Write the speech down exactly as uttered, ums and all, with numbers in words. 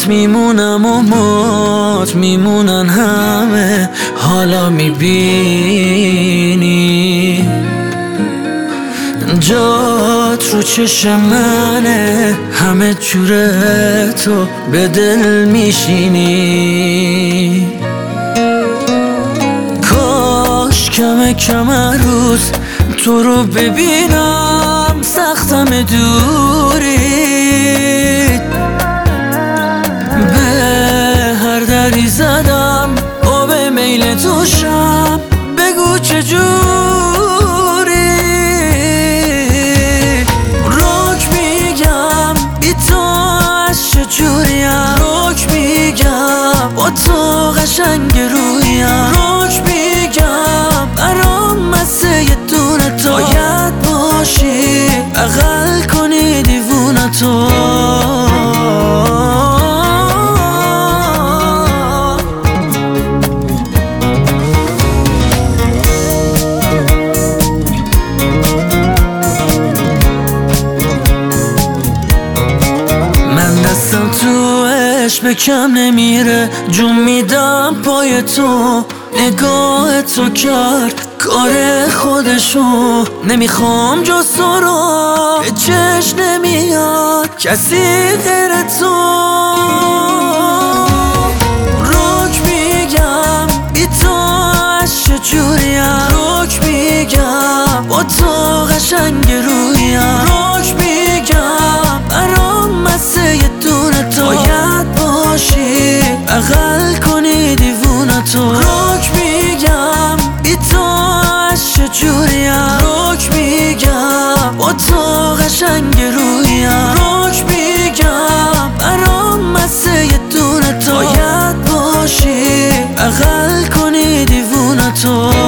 میمونم و مات میمونن همه. حالا میبینی جات رو چشم منه، همه جوره تو به دل میشینی. کاش کم کم روز تو رو ببینم، سختم دوری. به هر دری زدم و به میل تو شم، بگو چجوری. روک میگم بی تو از چجوریم، روک میگم با تو قشنگ رویم، روک میگم برام مسه یه دونه تو باید باشی، بغل کنی دیوونه تو. به کم نمیره، جون میدم پای تو. نگاه تو کرد کار خودشو، نمیخوام جز تو رو، به چشم نمیاد کسی غیر تو. روک میگم بی تو از چجوریم، روک میگم با تو قشنگ رویم، روک میگم برام مسه یه دونه تو باید باشی، بغل کنی دیوونه تو. روک میگم بی تو از چجوریم، روک میگم با تو قشنگ رویم، روک میگم برام مسه یه دونه تو باید باشی، بغل کنی دیوونه تو.